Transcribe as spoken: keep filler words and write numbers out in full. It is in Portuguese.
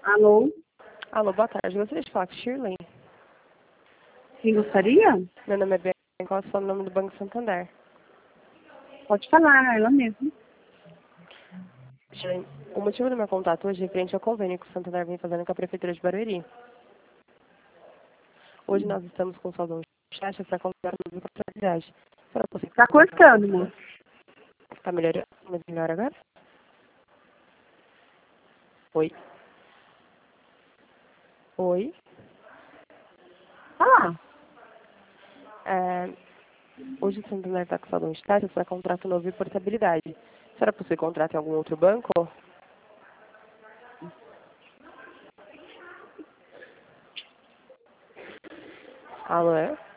Alô? Alô, boa tarde. Gostaria de falar com Shirley. Quem gostaria? Meu nome é Ben. Qual é o nome do Banco Santander? Pode falar, ela mesma. Shirley, o motivo do meu contato hoje é referente ao convênio que o Santander vem fazendo com a Prefeitura de Barueri. Hoje nós estamos com o saldo de caixa para comprar a contabilidade. Será possível? Tá cortando, moço. Está melhor, melhor agora? Oi. Oi. Ah, É, hoje o Santander está com saldo de caixa para contrato novo e portabilidade. Será possível contratar em algum outro banco? Alô, é?